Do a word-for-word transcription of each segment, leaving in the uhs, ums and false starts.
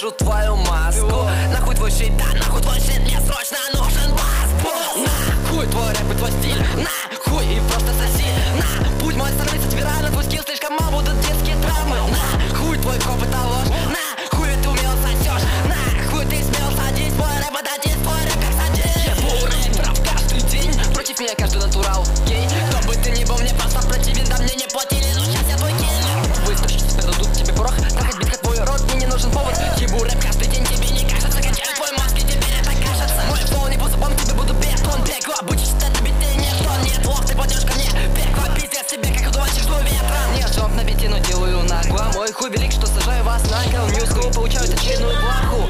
ношу твою маску. Нахуй твой щит, да нахуй твой щит, мне срочно нужен бас. Нахуй твой рэп и твой стиль, нахуй и просто соси. На, путь мой становится тирана, твой скилл слишком мал, будут детские травмы. Нахуй твой коп это ложь, нахуй ты умело сосешь. Нахуй ты смел садись, твой рэп отдадись, твой рэп как садись. Я буду рэперов каждый день, против меня каждый натурал, гей. Кто бы ты ни был, мне просто противен, да мне не платили, но сейчас я твой киллер. Выслушай, продадут тебе порох, так отбить как твой рот, мне не нужен повод. Ебу рэп каждый день, тебе не кажется, качаю твой мозг, и теперь это кажется. Мой флоу не по зубам, тебе буду бетон, бегло, обучишь это биты, нет, он нет, лох, ты пойдешь ко мне, бегло, пиздец тебе, как удувачишь твой ветром. Нет, жоп на бите, но делаю нагло, мой хуй велик, что сажаю вас на кол, мюзгл, получаю очередную плаху.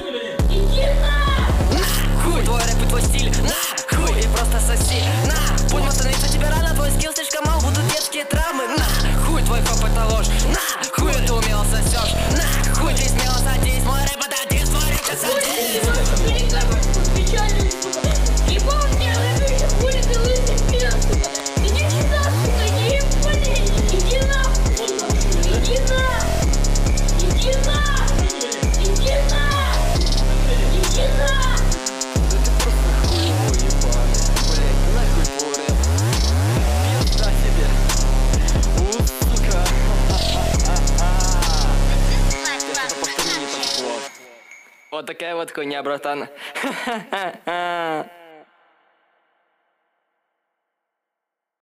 Нахуй твой рэп и твой стиль, нахуй и просто соси. На, путь мой становится тебе рано, твой скилл слишком мал, будут детские травмы. Нахуй твой коп это ложь, нахуй ты умело сосешь. Нахуй ты смело садись, мой рэп отдадись, твой рэп как садись. Вот такая вот хуйня, братан.